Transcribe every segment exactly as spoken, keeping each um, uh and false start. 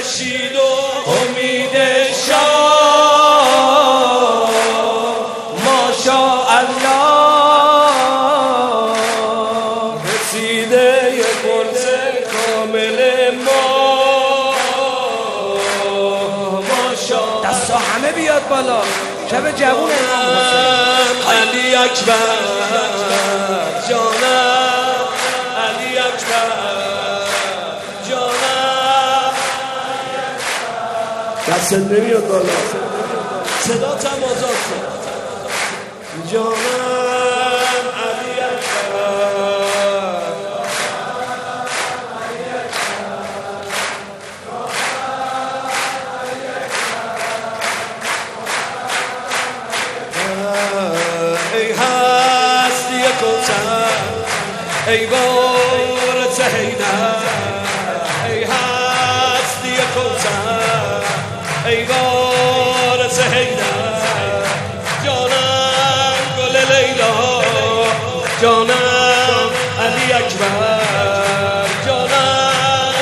رشید و امید شاه ماشاءالله رسیده قرص کامل ما ماشاءالله. دستا همه بیاد بالا شب جوون امام علی اکبر جانم علی اکبر جانم دست نمیاد بالا صدا تم آزاد کن جانم علی اکبر ای هستی کوثر ای وارث حیدر ای هستی کوثر ای وارث حیدر جانم گل لیلا جانم علی اکبر جانم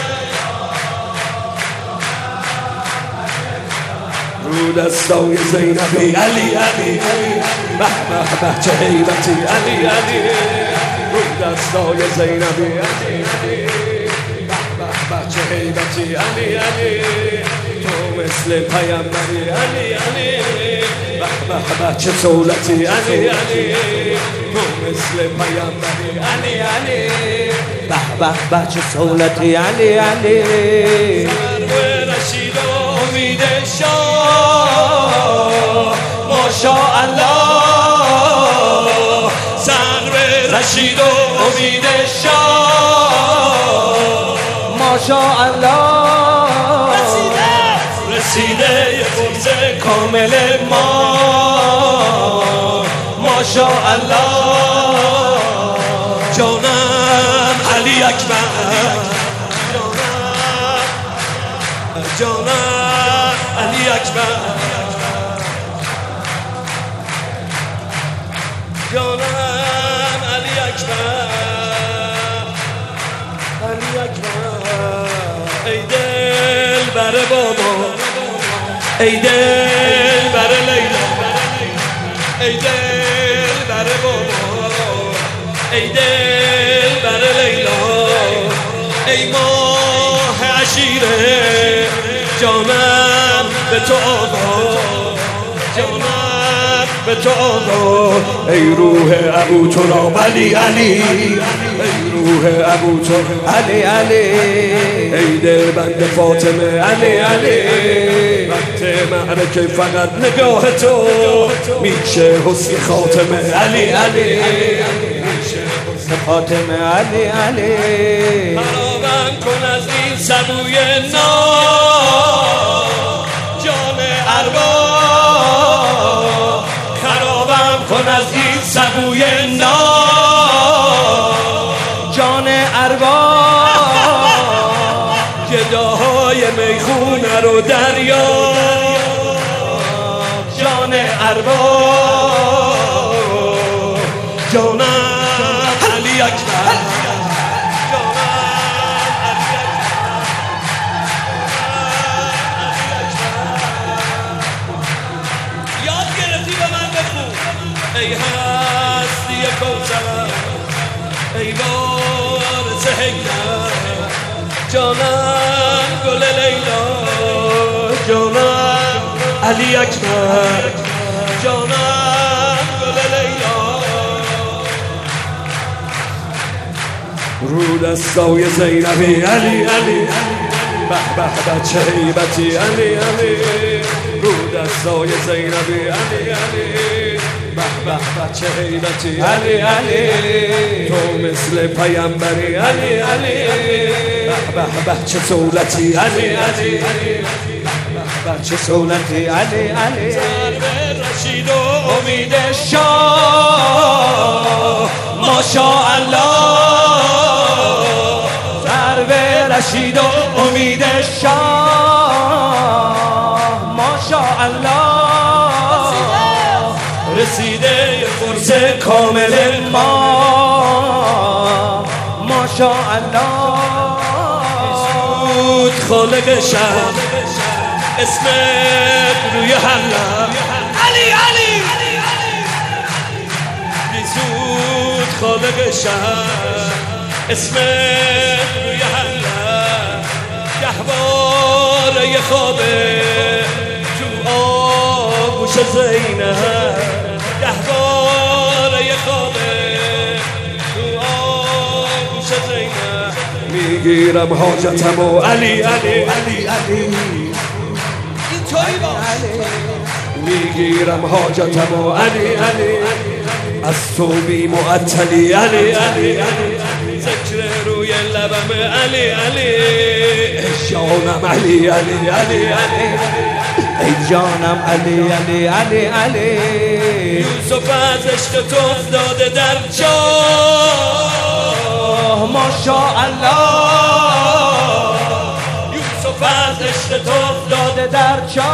رو دستای زینبی علی علی به به به چه هیبتی علی علی رو دستای زینبی علی علی به به به چه هیبتی علی علی تو مثل پیامبری علی علی به به به چه صولتی علی علی تو مثل پیامبری علی علی به به به چه صولتی علی علی سرو رشید و امید شاه ماشاءالله سرو رشید و امید شاه ماشاءالله رسیده رسیده قرص کامل ما ماشاءالله جانم علی اکبر جانم جانم علی اکبر جانم علی اکبر علی اکبر ای دل بر بابا ای دل بر لیلا ای دل بر بابا ای دل بر لیلا ای ماه عشیره جانم به تو آقا جانم به تو آقا ای روح ابو تراب علی علی ای روح ابو تراب علی علی ای دل بند فاطمه علی علی وقت معرکه فقط نگاه تو میشه حسن خاتمه علی علی میشه حسن خاتمه علی علی خرابم کن از این سبوی نام جان ارواح خرابم کن از این سبوی نام جان ارواح گداهای میخونه رو دریا جان ارواح جانم علی اکبر ای هستی کوثر ای وارث حیدر جانم گل لیلا جانم علی اکبر جانم گل لیلا رو دستای زینبی علی علی به به به چه هیبتی علی علی رو دستای زینبی علی علی به به به چه هیبتی علی علی تو مثل پیامبری علی علی به به به چه صولتی علی علی به به چه صولتی علی علی سرو رشید و امید شاه ماشاءالله سرو رشید و امید شاه ماشاءالله رسیده قرص کامل ما ماشاءالله زود خالقشم اسمت روی حلم علی علی بی زود خالقشم اسمت روی حلم گهواره خوابه تو آغوش زینب گهواره خوابه تو آغوش زینب میگیرم حاجتمو علی علی علی علی اینطوری باش میگیرم حاجتمو علی علی از تو بی معطلی علی علی علی ذکر روی لبم علی علی ای جانم علی علی علی علی ای جانم علی علی علی علی یوسف از عشق تو افتاده در جاه ماشاءالله یوسف از عشق تو افتاده در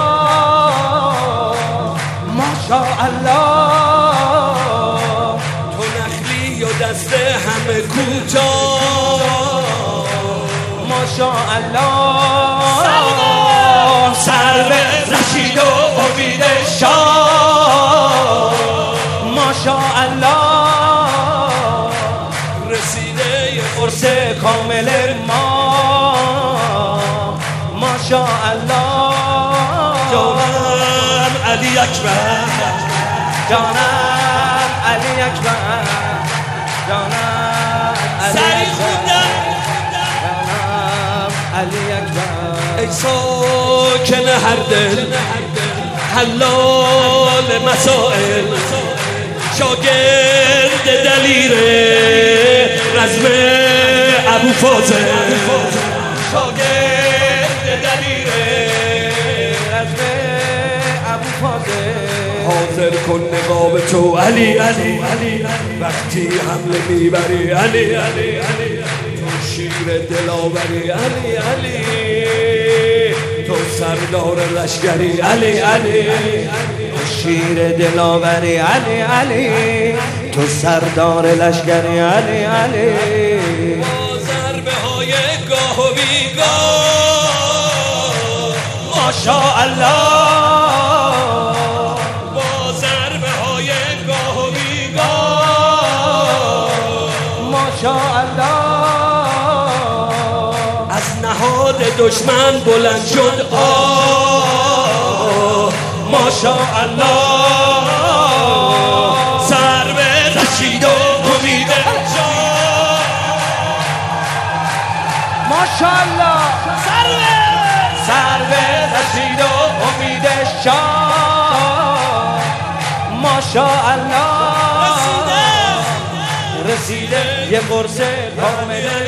جاه ماشاءالله تو نخلی و دست همه کوتاه ماشاءالله سر به رشید و امید شاه ماشاءالله رسیده قرص کامل ما ماشاءالله جانم علی اکبر جانم علی اکبر جانم علی سری خوندم جانم علی اکبر ای ساکن هر دل حلال مسائل شاگرد دلیر رزم ابو فاضل شاگرد دلیر رزم ابو فاضل حاضر کن نقاب تو علی علی علی وقتی حمله میبری علی علی علی تو شیر دلاوری علی علی تو سردار لشکری علی علی شیر دلاوری علی علی تو سردار لشکری علی علی با ضربه های گاه و بیگاه ماشاءالله با ضربه های گاه و بیگاه ماشاءالله از نهاد دشمن بلند شد آه ماشاءالله سر به رشید و امید شاه ماشاءالله سر به سر به رشید و امید شاه ماشاءالله رسیده یه قرص کامل